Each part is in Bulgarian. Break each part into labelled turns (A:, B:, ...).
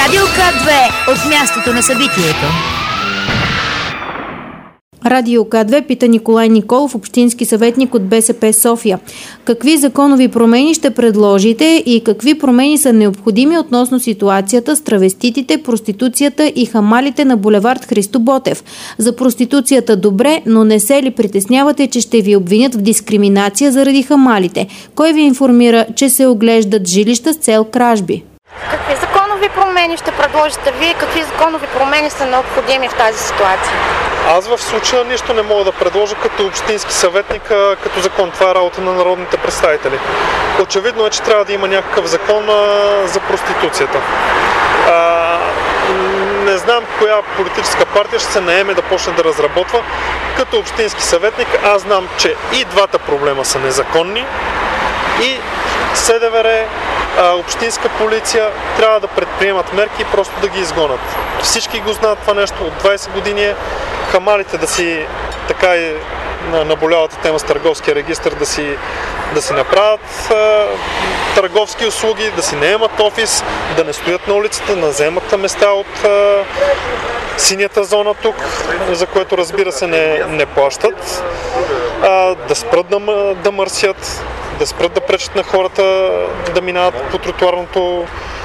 A: Радио К2 от мястото на събитието.
B: Радио К2 пита Николай Николов, общински съветник от БСП София. Какви законови промени ще предложите и какви промени са необходими относно ситуацията с травеститите, проституцията и хамалите на булевард Христо Ботев? За проституцията добре, но не се ли притеснявате, че ще ви обвинят в дискриминация заради хамалите? Кой ви информира, че се оглеждат жилища с цел кражби?
C: Какви законови промени ще предложите вие? Какви законови промени са необходими в тази ситуация?
D: Аз в случая нищо не мога да предложа като общински съветник, като закон. Това е работа на народните представители. Очевидно е, че трябва да има някакъв закон за проституцията. Не знам коя политическа партия ще се наеме да почне да разработва. Като общински съветник аз знам, че и двата проблема са незаконни и СДВР, общинска полиция трябва да предприемат мерки и просто да ги изгонят. Всички го знаят това нещо от 20 години. Хамалите да си, така и наболялата тема с търговския регистр, да си направят търговски услуги, да си наемат офис, да не стоят на улицата, да вземат места от синята зона тук, за което разбира се не плащат, да спрат да мърсят, да спрат да пречат на хората да минават по тротуарното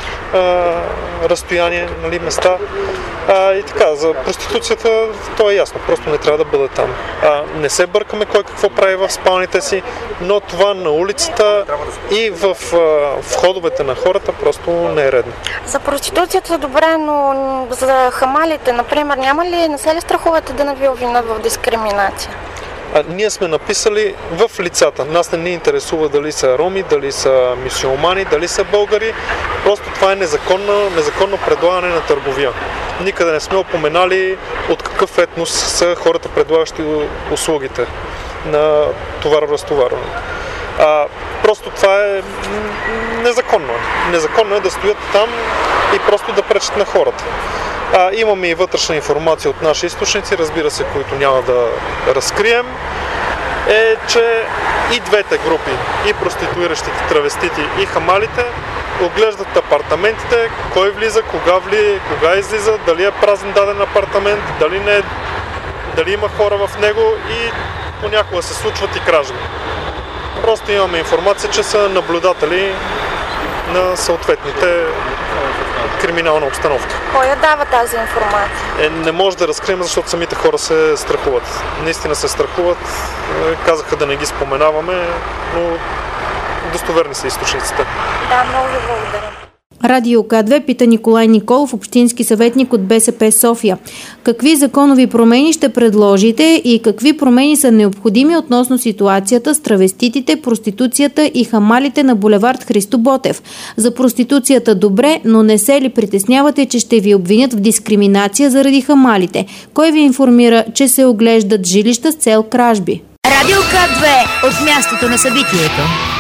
D: разстояние, места. И така, за проституцията то е ясно, просто не трябва да бъде там. Не се бъркаме кой какво прави в спалните си, но това на улицата и в входовете на хората просто не е редно.
C: За проституцията добре, но за хамалите, например, не се ли страхувате да не ви обвинят в дискриминация?
D: Ние сме написали в лицата. Нас не ни интересува дали са роми, дали са мюсюлмани, дали са българи. Просто това е незаконно предлагане на търговия. Никъде не сме упоменали от какъв етнос са хората, предлагащи услугите на товаро-разтоварване. Просто това е незаконно. Незаконно е да стоят там и просто да пречат на хората. Имаме и вътрешна информация от наши източници, разбира се, които няма да разкрием, е, че и двете групи, и проституиращите травестити, и хамалите, оглеждат апартаментите, кой влиза, кога излиза, дали е празен даден апартамент, дали не, дали има хора в него и понякога се случват и кражби. Просто имаме информация, че са наблюдатели на съответните криминална обстановка.
C: Кой я дава тази информация?
D: Не може да разкрием, защото самите хора се страхуват. Наистина се страхуват. Казаха да не ги споменаваме, но достоверни са източниците.
C: Да, много ви благодаря.
B: Радио К2 пита Николай Николов, общински съветник от БСП София. Какви законови промени ще предложите и какви промени са необходими относно ситуацията с травеститите, проституцията и хамалите на булевард Христо Ботев? За проституцията добре, но не се ли притеснявате, че ще ви обвинят в дискриминация заради хамалите? Кой ви информира, че се оглеждат жилища с цел кражби?
A: Радио К2 от мястото на събитието.